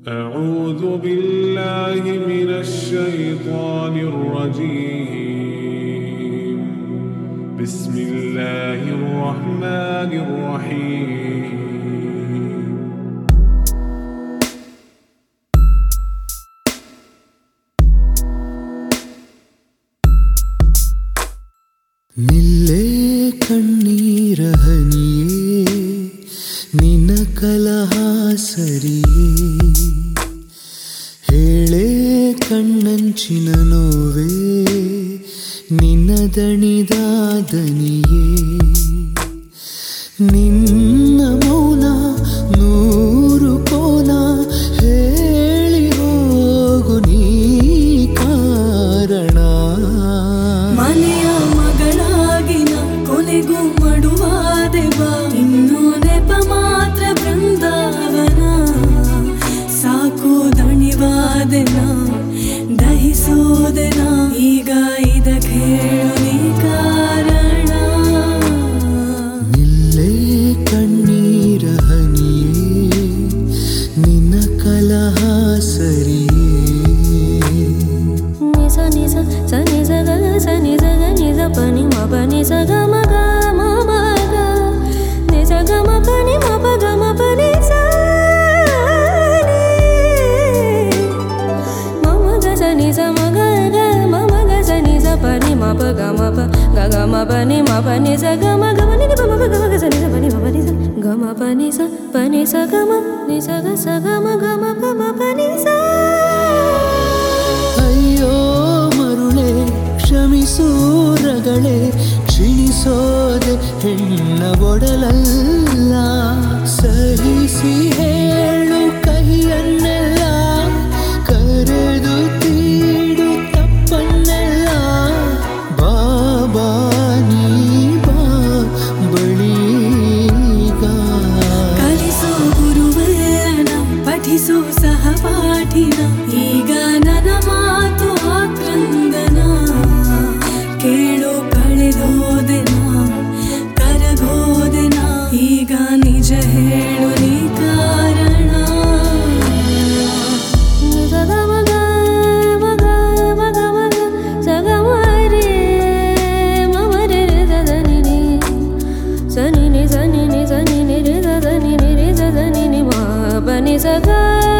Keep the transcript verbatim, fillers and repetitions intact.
أعوذ بالله من الشيطان الرجيم بسم الله الرحمن الرحيم ನಿಲ್ಲೇ ಕಣ್ಣೀರ ಹನಿಯೇ ನಿನ್ನ ಕಲಹ ಸರಿಯೇ ಹೇಳೇ ಕಣ್ಣಂಚಿನ ನೋವೇ ನಿನ್ನ ದಣಿದ ದನಿಯೇ ನಿನ್ನ ಮೌನ ನೂರು ಕೋನ ಹೇಳಿ ಹೋಗು ನೀ ಕಾರಣ ಮನೆಯ ಮಗಳಾಗಿನ ಕೊನೆಗೂ ಮಡುವಾದೆ ಬಾ ಇನ್ನೂ ನೆಪ ಮಾತ್ರ ಬೃಂದಾವನ ಸಾಕು ದಣಿವಾದೆನ ದಹಿಸೋದೆನ ಈಗ ಇದಕ್ಕೆ ಹೇಳು ನೀ ಕಾರಣ ನಿಲ್ಲೇ ಕಣ್ಣೀರ ಹನಿಯೇ ನಿನ್ನ ಕಲಹ ಸರಿಯೇ ನಿಸ ನಿಸ ಸ ನಿಸ ಗ ಸ ನಿಸ ಗ ನಿಸ ಪ ನಿ ಮ ಪ ನಿ ಸ ಗ ಮ ಗ ಮ ಮ ಗ ನಿ ಸ ಗ ಮ ಪ ನಿ ಮ ಪ ಗ ಮ ಪ ನಿ ಸ ನಿ ಮ ಮ ಗ ಸ ನಿ ಸ ಮ ಗ ಗ ಮ ಮ ಗ ಸ ನಿ ಸ ಪ ನಿ ಮ ಪ ಗ ಮ ಪ ಗ ಗ ಮ ಪ ನಿ ಮ ಪ ನಿ ಸ ಗ ಮ ಗ ಮ ನಿ ಪ ಮ ಪ ಗ ಮ ಗ ಸ ನಿ ಸ ಪ ನಿ ಮ ಪ ನಿ ಸ ಗ ಮ ಪ ನಿ ಸ ಪ ನಿ ಸ ಗ ಮ ನಿ ಸ ಗ ಸ ಗ ಮ ಗ ಮ ಪ ಮ ಪ ನಿ ಸ ಅಯ್ಯೋ ಮರುಳೆ ಕ್ಷಮಿಸೂ ರಗಳೇ ಕ್ಷೀಣಿಸೋದೆ ಹೆಣ್ಣ ಒಡಲಲ್ಲ ಸಹಿಸಿ ಹೇಳು ಕಹಿಯನ್ನೆಲ್ಲ ಕರೆದು ತೀಡು ತಪ್ಪನ್ನೆಲ್ಲ ಬಾಬಾ ನೀ ಬಾ ಬಳಿಗ ಕಲಿಸೋ ಗುರುವಲ್ಲನ ಪಠಿಸೋ ಸಹಪಾಠಿನ ಈಗ ನನ್ನ ಮಾತು ಆಕ್ರಂದನ ಕೇಳು ಕಳೆದೋದೆನ ಕರಗೋದೆನ ಈಗ ನಿಜ ಹೇಳು ನೀ ಕಾರಣ ಸಗ ಮಗ ಮಗ ಮಗ ಮಗ ಸಗ ಮರೆ ಮಮ ರೇ ದ ನಿ ನಿ ಸ ನಿ ನಿ ಸ ನಿ ನಿ ಸ ನಿ ನಿ ರೇ ದ ನಿ ನಿ ರೇ ದ ನಿ ನಿ ಮ ಪ ನಿ ಸ ಗ